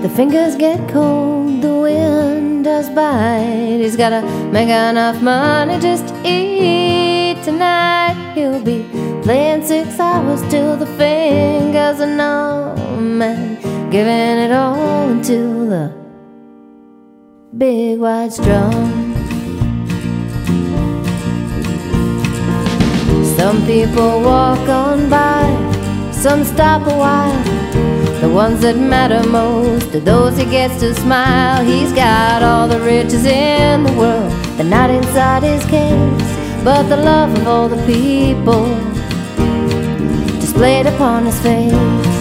The fingers get cold, the wind does bite. He's gotta make enough money just to eat tonight. He'll be playing 6 hours till the fingers are numb and giving it all into the big white drum. Some people walk on by, some stop a while. The ones that matter most are those he gets to smile. He's got all the riches in the world, they're not inside his case, but the love of all the people displayed upon his face.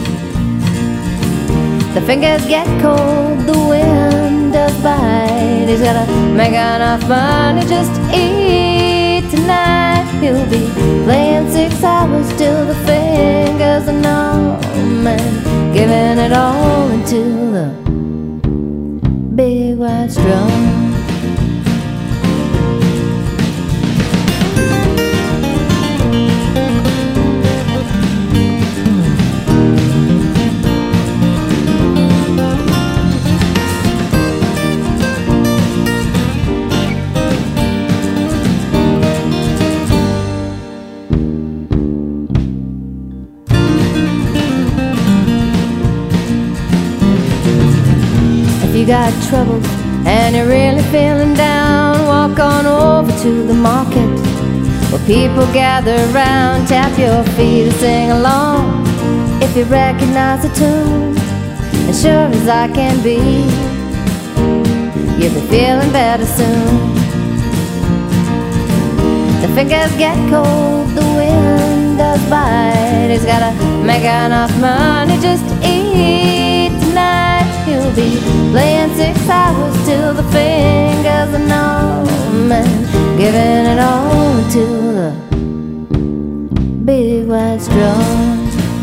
The fingers get cold, the wind does bite. He's gotta make enough money just to eat tonight. He'll be playing 6 hours till the fingers are numb and giving it all into the big white drum. If you got troubles and you're really feeling down, walk on over to the market where people gather round. Tap your feet and sing along if you recognize the tune. And sure as I can be, you'll be feeling better soon. The fingers get cold, the wind does bite. He's gotta make enough money just to eat tonight. He'll be playing 6 hours till the fingers are numb and giving it all to the big white drum.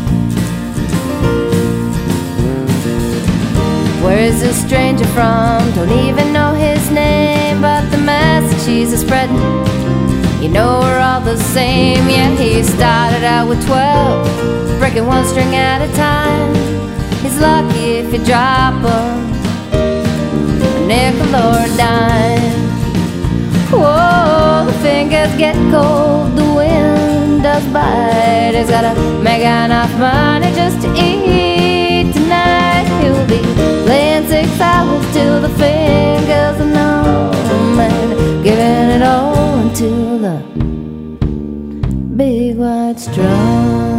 Where is this stranger from? Don't even know his name, but the message he's spreading, you know we're all the same. Yeah, he started out with 12, breaking one string at a time. He's lucky if you drop him a nickel or a dime. Whoa, the fingers get cold, the wind does bite. He's gotta make enough money just to eat tonight. He'll be playing 6 hours till the fingers are numb and giving it all into the big white drum.